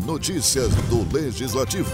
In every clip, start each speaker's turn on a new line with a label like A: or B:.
A: Notícias do Legislativo.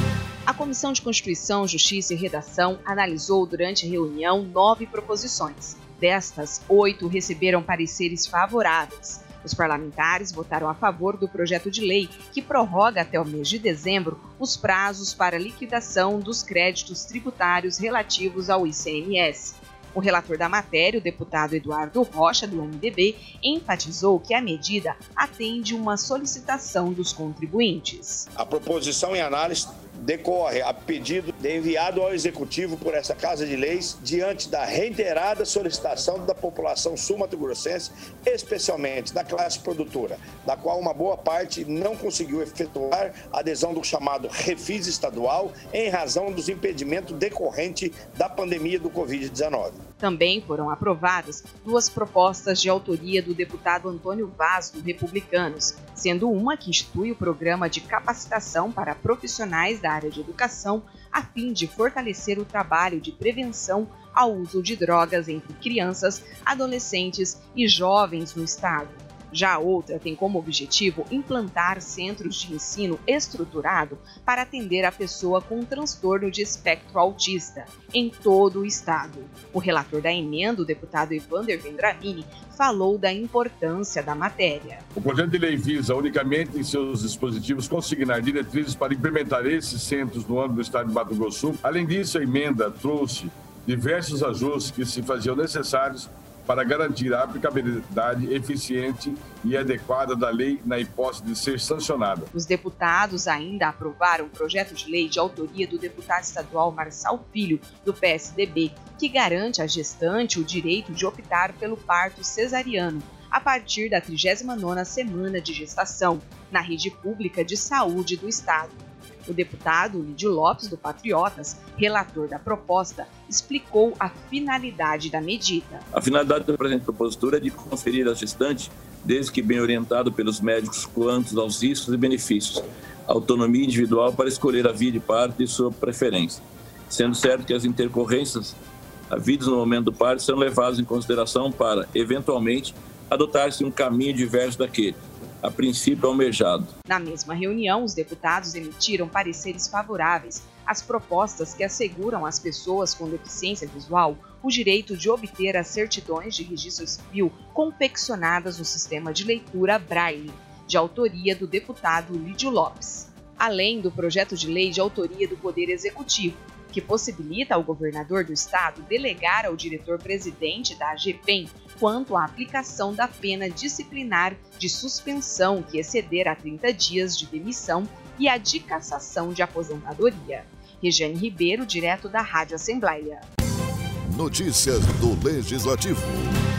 B: A Comissão de Constituição, Justiça e Redação analisou durante a reunião 9 proposições. Destas, 8 receberam pareceres favoráveis. Os parlamentares votaram a favor do projeto de lei que prorroga até o mês de dezembro os prazos para liquidação dos créditos tributários relativos ao ICMS. O relator da matéria, o deputado Eduardo Rocha, do MDB, enfatizou que a medida atende uma solicitação dos contribuintes.
C: A proposição em análise decorre a pedido enviado ao Executivo por essa Casa de Leis diante da reiterada solicitação da população sul-mato-grossense, especialmente da classe produtora, da qual uma boa parte não conseguiu efetuar a adesão do chamado refis estadual em razão dos impedimentos decorrentes da pandemia do Covid-19.
B: Também foram aprovadas 2 propostas de autoria do deputado Antônio Vaz, do Republicanos, sendo uma que institui o programa de capacitação para profissionais da área de educação, a fim de fortalecer o trabalho de prevenção ao uso de drogas entre crianças, adolescentes e jovens no estado. Já a outra tem como objetivo implantar centros de ensino estruturado para atender a pessoa com transtorno de espectro autista em todo o estado. O relator da emenda, o deputado Evander Vendramini, falou da importância da matéria.
D: O projeto de lei visa unicamente em seus dispositivos consignar diretrizes para implementar esses centros no âmbito do estado de Mato Grosso. Além disso, a emenda trouxe diversos ajustes que se faziam necessários para garantir a aplicabilidade eficiente e adequada da lei na hipótese de ser sancionada.
B: Os deputados ainda aprovaram um projeto de lei de autoria do deputado estadual Marçal Filho, do PSDB, que garante à gestante o direito de optar pelo parto cesariano a partir da 39ª semana de gestação, na rede pública de saúde do estado. O deputado Lídio Lopes, do Patriotas, relator da proposta, explicou a finalidade da medida.
E: A finalidade da presente propositura é de conferir à gestante, desde que bem orientado pelos médicos quanto aos riscos e benefícios, autonomia individual para escolher a via de parto de sua preferência, sendo certo que as intercorrências havidas no momento do parto são levadas em consideração para, eventualmente, adotar-se um caminho diverso daquele, a princípio almejado.
B: Na mesma reunião, os deputados emitiram pareceres favoráveis às propostas que asseguram às pessoas com deficiência visual o direito de obter as certidões de registro civil confeccionadas no sistema de leitura Braille, de autoria do deputado Lídio Lopes. Além do projeto de lei de autoria do Poder Executivo, que possibilita ao governador do estado delegar ao diretor-presidente da AGPEM quanto à aplicação da pena disciplinar de suspensão que exceder a 30 dias de demissão e a de cassação de aposentadoria. Regiane Ribeiro, direto da Rádio Assembleia.
A: Notícias do Legislativo.